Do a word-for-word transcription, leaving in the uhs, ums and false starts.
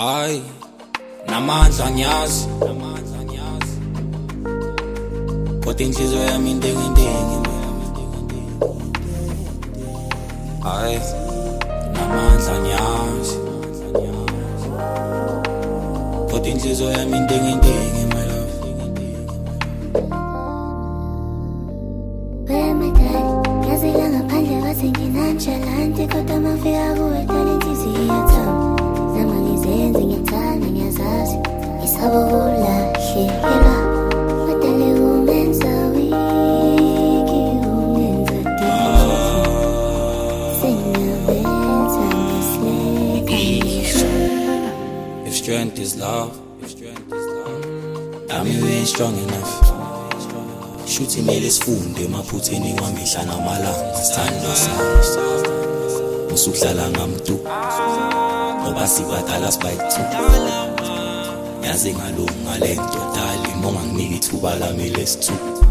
Hayi, namandla ngiyazi, kodwa inhliziyo yami intengentengi. Hayi, namandla ngiyazi, kodwa inhliziyo yami intengentengi, my love. Where am I done? Yazila ngaphandle wathi nginantshalante kodwa mafika kuwe dala inhliziyo iyathamu. Nama ngizenze ngiyethanda ngiyazazi ngisaba ukulahlekelwa badale ungenza wiki ungenza dini sengabenza ngisleka. If strength is love, I mean we ain't strong enough. Shuthi mele sifunde emaphutheni wamihla namalanga. Sithandwa sami usukudlala ngamtu ngoba sibadala sibayithu. Yazi ngalunga lento dali monga nginika ithuba lami lesithu.